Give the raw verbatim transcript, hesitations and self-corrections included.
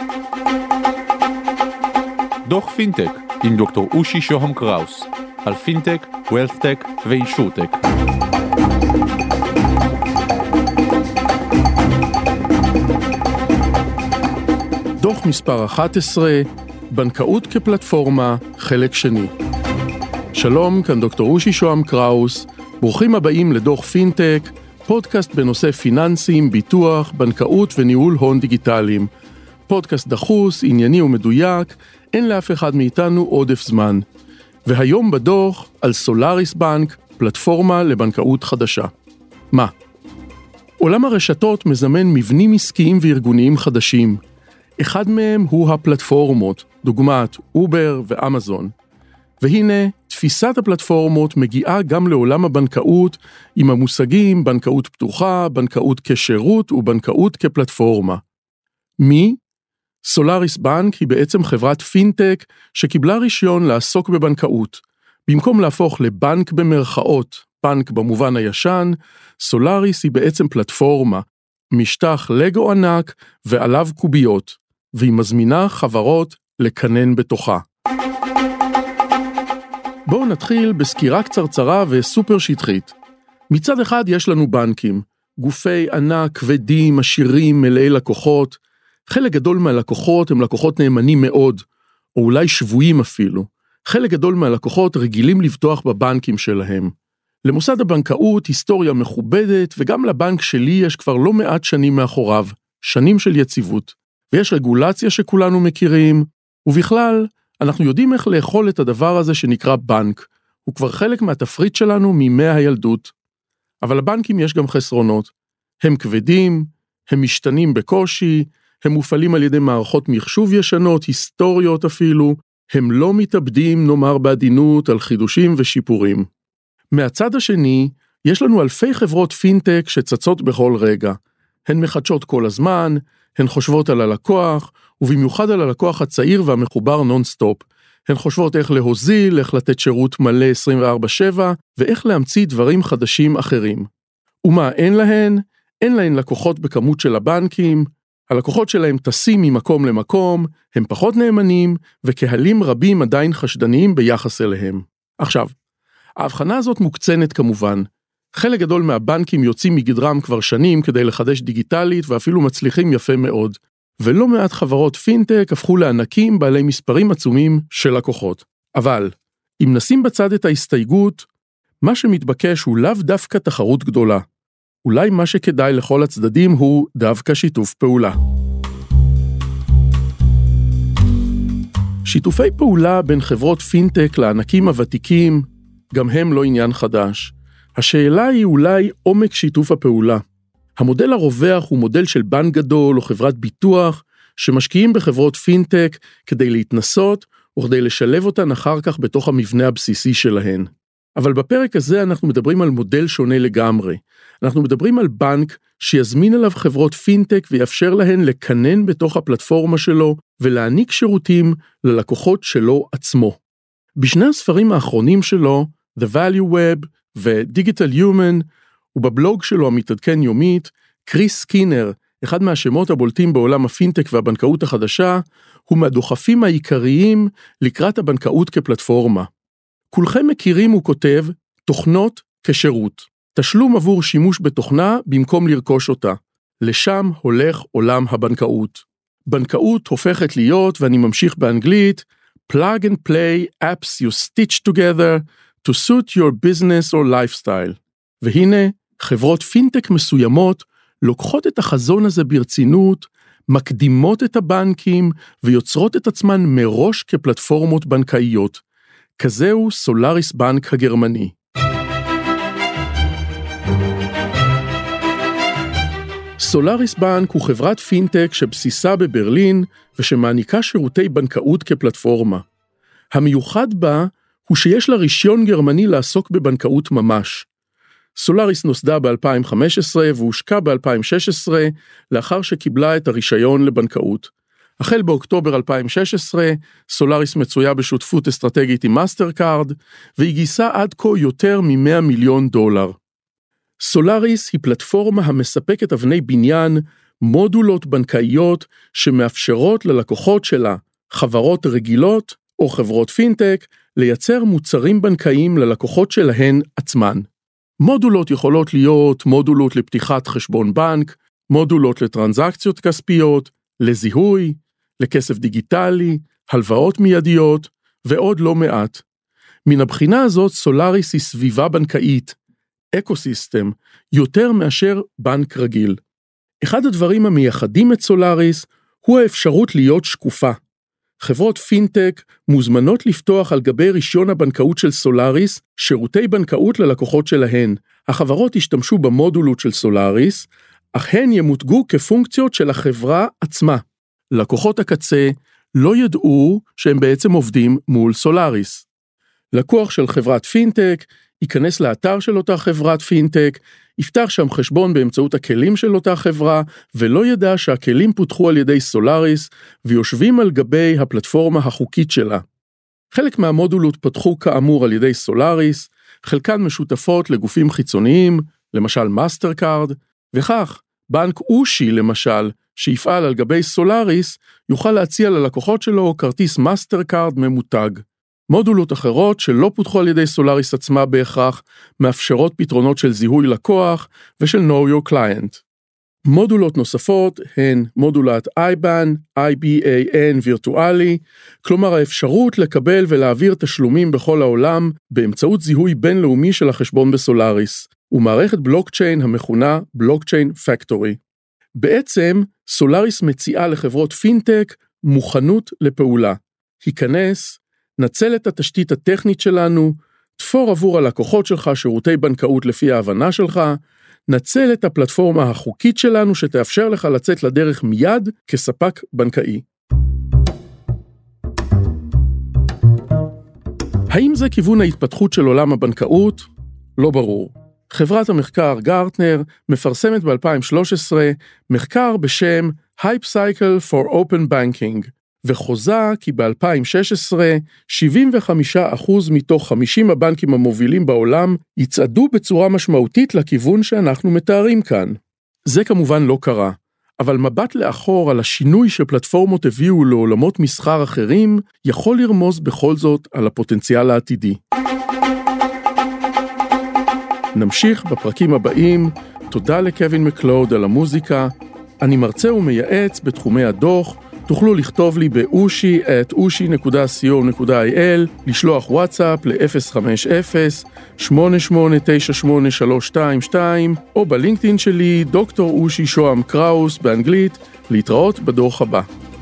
דוח פינטק עם דוקטור אושי שוהם קראוס על פינטק, ווילת'טק ואינשורטק. דוח מספר אחת עשרה, בנקאות כפלטפורמה, חלק שני. שלום, כאן דוקטור אושי שוהם קראוס, ברוכים הבאים לדוח פינטק, פודקאסט בנושא פיננסים, ביטוח, בנקאות וניהול הון דיגיטליים. פודקאסט דחוס, ענייני ומדויק, אין לאף אחד מאיתנו עודף זמן. והיום בדוח על סולאריס בנק, פלטפורמה לבנקאות חדשה. מה? עולם הרשתות מזמן מבנים עסקיים וארגוניים חדשים. אחד מהם הוא הפלטפורמות, דוגמת אובר ואמזון. והנה, תפיסת הפלטפורמות מגיעה גם לעולם הבנקאות עם המושגים בנקאות פתוחה, בנקאות כשירות ובנקאות כפלטפורמה. מי? סולאריס בנק היא בעצם חברת פינטק שקיבלה רישיון לעסוק בבנקאות. במקום להפוך לבנק במרכאות, בנק במובן הישן, סולאריס היא בעצם פלטפורמה, משטח לגו ענק ועליו קוביות, והיא מזמינה חברות לקנן בתוכה. בואו נתחיל בסקירה קצרצרה וסופר שטחית. מצד אחד יש לנו בנקים, גופי ענק, כבדים, עשירים, מלאי לקוחות. חלק גדול מהלקוחות הם לקוחות נאמנים מאוד, או אולי שבויים אפילו. חלק גדול מהלקוחות רגילים לבטוח בבנקים שלהם. למוסד הבנקאות היסטוריה מכובדת, וגם לבנק שלי יש כבר לא מעט שנים מאחוריו, שנים של יציבות. ויש רגולציה שכולנו מכירים, ובכלל, אנחנו יודעים איך לאכול את הדבר הזה שנקרא בנק. הוא כבר חלק מהתפריט שלנו מימי הילדות. אבל לבנקים יש גם חסרונות. הם כבדים, הם משתנים בקושי, הם מופעלים על ידי מערכות מחשוב ישנות, היסטוריות אפילו, הם לא מתאבדים, נאמר בעדינות, על חידושים ושיפורים. מהצד השני, יש לנו אלפי חברות פינטק שצצות בכל רגע. הן מחדשות כל הזמן, הן חושבות על הלקוח, ובמיוחד על הלקוח הצעיר והמחובר נונסטופ. הן חושבות איך להוזיל, איך לתת שירות מלא עשרים וארבע שבע, ואיך להמציא דברים חדשים אחרים. ומה אין להן? אין להן לקוחות בכמות של הבנקים, הלקוחות שלהם טסים ממקום למקום, הם פחות נאמנים, וקהלים רבים עדיין חשדניים ביחס אליהם. עכשיו, ההבחנה הזאת מוקצנת כמובן. חלק גדול מהבנקים יוצאים מגדרם כבר שנים כדי לחדש דיגיטלית, ואפילו מצליחים יפה מאוד. ולא מעט חברות פינטק הפכו לענקים בעלי מספרים עצומים של לקוחות. אבל, אם נשים בצד את ההסתייגות, מה שמתבקש הוא לאו דווקא תחרות גדולה. אולי מה שכדאי לכל הצדדים הוא דווקא שיתוף פעולה. שיתופי פעולה בין חברות פינטק לענקים הוותיקים, גם הם לא עניין חדש. השאלה היא אולי עומק שיתוף הפעולה. המודל הרווח הוא מודל של בנק גדול או חברת ביטוח, שמשקיעים בחברות פינטק כדי להתנסות, או כדי לשלב אותן אחר כך בתוך המבנה הבסיסי שלהן. אבל בפרק הזה אנחנו מדברים על מודל שונה לגמרי. אנחנו מדברים על בנק שיזמין אליו חברות פינטק ויאפשר להן לקנן בתוך הפלטפורמה שלו ולהעניק שירותים ללקוחות שלו עצמו. בשני הספרים האחרונים שלו, The Value Web ו-Digital Human, ובבלוג שלו המתעדכן יומית, קריס סקינר, אחד מהשמות הבולטים בעולם הפינטק והבנקאות החדשה, הוא מהדוחפים העיקריים לקראת הבנקאות כפלטפורמה. כולכם מכירים, הוא כותב, תוכנות כשירות. תשלום עבור שימוש בתוכנה במקום לרכוש אותה. לשם הולך עולם הבנקאות. בנקאות הופכת להיות, ואני ממשיך באנגלית, plug and play apps you stitch together to suit your business or lifestyle. והנה, חברות פינטק מסוימות לוקחות את החזון הזה ברצינות, מקדימות את הבנקים ויוצרות את עצמן מראש כפלטפורמות בנקאיות. כזהו סולאריס בנק הגרמני. סולאריס בנק הוא חברת פינטק שבסיסה בברלין ושמעניקה שירותי בנקאות כפלטפורמה. המיוחד בה הוא שיש לה רישיון גרמני לעסוק בבנקאות ממש. סולאריס נוסדה ב-אלפיים וחמש עשרה והושקה ב-אלפיים ושש עשרה לאחר שקיבלה את הרישיון לבנקאות. החל באוקטובר אלפיים ושש עשרה, סולאריס מצויה בשותפות אסטרטגית עם מאסטרקארד, והיא גייסה עד כה יותר מ-מאה מיליון דולר. סולאריס היא פלטפורמה המספקת אבני בניין, מודולות בנקאיות שמאפשרות ללקוחות שלה, חברות רגילות או חברות פינטק, לייצר מוצרים בנקאיים ללקוחות שלהן עצמן. מודולות יכולות להיות מודולות לפתיחת חשבון בנק, מודולות לטרנזקציות כספיות, לזיהוי, לכסף דיגיטלי, הלוואות מיידיות ועוד לא מעט. מן הבחינה הזאת סולאריס היא סביבה בנקאית, אקוסיסטם, יותר מאשר בנק רגיל. אחד הדברים המייחדים את סולאריס הוא האפשרות להיות שקופה. חברות פינטק מוזמנות לפתוח על גבי רישיון הבנקאות של סולאריס שירותי בנקאות ללקוחות שלהן. החברות ישתמשו במודולות של סולאריס, אך הן ימותגו כפונקציות של החברה עצמה. לקוחות הקצה לא ידעו שהם בעצם עובדים מול סולאריס. לקוח של חברת פינטק ייכנס לאתר של אותה חברת פינטק, יפתח שם חשבון באמצעות הכלים של אותה חברה, ולא ידע שהכלים פותחו על ידי סולאריס, ויושבים על גבי הפלטפורמה החוקית שלה. חלק מהמודולות פתחו כאמור על ידי סולאריס, חלקן משותפות לגופים חיצוניים, למשל מאסטר קארד, וכך בנק אושי למשל, שיפעל על גבי סולאריס, יוכל להציע ללקוחות שלו כרטיס מאסטר קארד ממותג. מודולות אחרות שלא פותחו על ידי סולאריס עצמה בהכרח, מאפשרות פתרונות של זיהוי לקוח ושל Know Your Client. מודולות נוספות הן מודולת איי באן, איי בי איי אן וירטואלי, כלומר האפשרות לקבל ולהעביר תשלומים בכל העולם באמצעות זיהוי בינלאומי של החשבון בסולאריס, ומערכת בלוקצ'יין המכונה בלוקצ'יין פקטורי. בעצם סולאריס מציעה לחברות פינטק מוכנות לפעולה. היכנס, נצל את התשתית הטכנית שלנו, תפור עבור הלקוחות שלך שירותי בנקאות לפי ההבנה שלך, נצל את הפלטפורמה החוקית שלנו שתאפשר לך לצאת לדרך מיד כספק בנקאי. האם זה כיוון ההתפתחות של עולם הבנקאות? לא ברור. חברת המחקר גרטנר מפרסמת ב-אלפיים ושלוש עשרה מחקר בשם Hype Cycle for Open Banking, וחוזה כי ב-אלפיים ושש עשרה שבעים וחמישה אחוז מתוך חמישים הבנקים המובילים בעולם יצעדו בצורה משמעותית לכיוון שאנחנו מתארים כאן. זה כמובן לא קרה, אבל מבט לאחור על השינוי שפלטפורמות הביאו לעולמות מסחר אחרים יכול לרמוז בכל זאת על הפוטנציאל העתידי. נמשיך בפרקים הבאים. תודה לקווין מקלוד על המוזיקה. אני מרצה ומייעץ בתחומי הדוח. תוכלו לכתוב לי באושי את אושי נקודה סי או נקודה איי אל, לשלוח וואטסאפ ל-אפס חמש אפס שמונה שמונה תשע שמונה שלוש שתיים שתיים, או בלינקדאין שלי דוקטור אושי שוהם קראוס באנגלית. להתראות בדוח הבא.